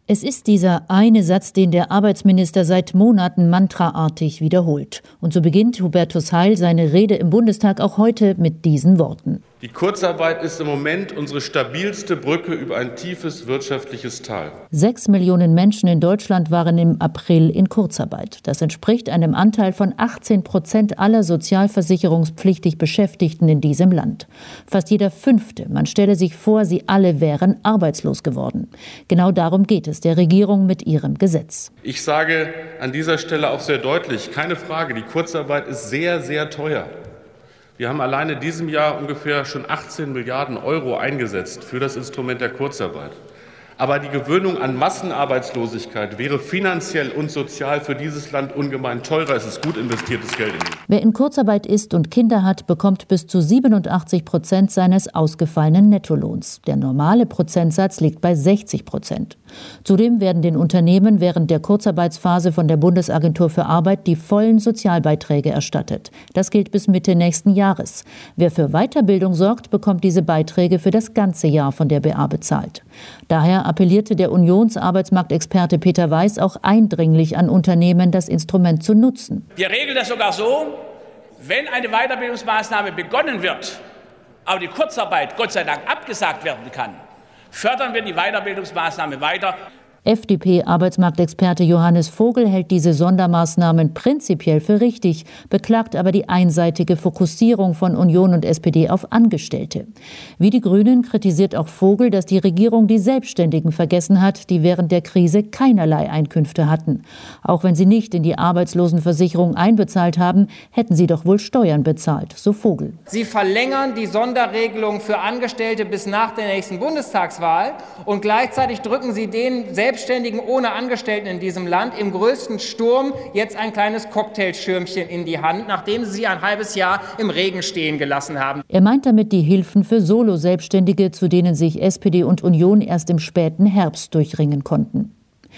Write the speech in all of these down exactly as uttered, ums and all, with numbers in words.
Es ist dieser eine Satz, den der Arbeitsminister seit Monaten mantraartig wiederholt. Und so beginnt Hubertus Heil seine Rede im Bundestag auch heute mit diesen Worten. Die Kurzarbeit ist im Moment unsere stabilste Brücke über ein tiefes wirtschaftliches Tal. Sechs Millionen Menschen in Deutschland waren im April in Kurzarbeit. Das entspricht einem Anteil von achtzehn Prozent aller sozialversicherungspflichtig Beschäftigten in diesem Land. Fast jeder Fünfte, man stelle sich vor, sie alle wären arbeitslos geworden. Genau darum geht es der Regierung mit ihrem Gesetz. Ich sage an dieser Stelle auch sehr deutlich, keine Frage, die Kurzarbeit ist sehr, sehr teuer. Wir haben alleine in diesem Jahr ungefähr schon achtzehn Milliarden Euro eingesetzt für das Instrument der Kurzarbeit. Aber die Gewöhnung an Massenarbeitslosigkeit wäre finanziell und sozial für dieses Land ungemein teurer. Es ist gut investiertes Geld. Wer in Kurzarbeit ist und Kinder hat, bekommt bis zu siebenundachtzig Prozent seines ausgefallenen Nettolohns. Der normale Prozentsatz liegt bei sechzig Prozent. Zudem werden den Unternehmen während der Kurzarbeitsphase von der Bundesagentur für Arbeit die vollen Sozialbeiträge erstattet. Das gilt bis Mitte nächsten Jahres. Wer für Weiterbildung sorgt, bekommt diese Beiträge für das ganze Jahr von der B A bezahlt. Daher appellierte der Unionsarbeitsmarktexperte Peter Weiß auch eindringlich an Unternehmen, das Instrument zu nutzen. Wir regeln das sogar so, wenn eine Weiterbildungsmaßnahme begonnen wird, aber die Kurzarbeit Gott sei Dank abgesagt werden kann, fördern wir die Weiterbildungsmaßnahme weiter. F D P-Arbeitsmarktexperte Johannes Vogel hält diese Sondermaßnahmen prinzipiell für richtig, beklagt aber die einseitige Fokussierung von Union und S P D auf Angestellte. Wie die Grünen kritisiert auch Vogel, dass die Regierung die Selbstständigen vergessen hat, die während der Krise keinerlei Einkünfte hatten. Auch wenn sie nicht in die Arbeitslosenversicherung einbezahlt haben, hätten sie doch wohl Steuern bezahlt, so Vogel. Sie verlängern die Sonderregelung für Angestellte bis nach der nächsten Bundestagswahl und gleichzeitig drücken sie den Selbstständigen ohne Angestellten in diesem Land im größten Sturm jetzt ein kleines Cocktailschirmchen in die Hand, nachdem sie sie ein halbes Jahr im Regen stehen gelassen haben. Er meint damit die Hilfen für Solo-Selbstständige, zu denen sich S P D und Union erst im späten Herbst durchringen konnten.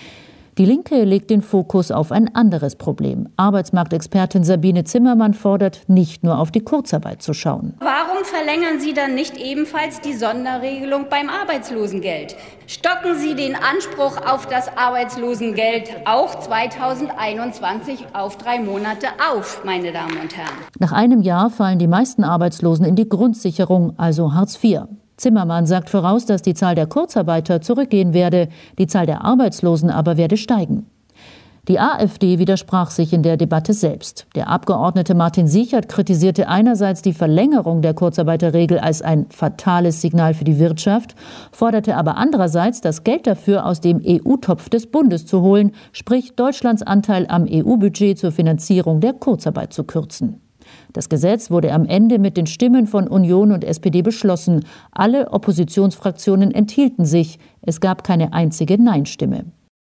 Die Linke legt den Fokus auf ein anderes Problem. Arbeitsmarktexpertin Sabine Zimmermann fordert, nicht nur auf die Kurzarbeit zu schauen. Warum verlängern Sie dann nicht ebenfalls die Sonderregelung beim Arbeitslosengeld? Stocken Sie den Anspruch auf das Arbeitslosengeld auch zweitausendeinundzwanzig auf drei Monate auf, meine Damen und Herren. Nach einem Jahr fallen die meisten Arbeitslosen in die Grundsicherung, also Hartz vier. Zimmermann sagt voraus, dass die Zahl der Kurzarbeiter zurückgehen werde, die Zahl der Arbeitslosen aber werde steigen. Die AfD widersprach sich in der Debatte selbst. Der Abgeordnete Martin Sichert kritisierte einerseits die Verlängerung der Kurzarbeiterregel als ein fatales Signal für die Wirtschaft, forderte aber andererseits, das Geld dafür aus dem E U-Topf des Bundes zu holen, sprich Deutschlands Anteil am E U-Budget zur Finanzierung der Kurzarbeit zu kürzen. Das Gesetz wurde am Ende mit den Stimmen von Union und S P D beschlossen. Alle Oppositionsfraktionen enthielten sich. Es gab keine einzige Nein-Stimme.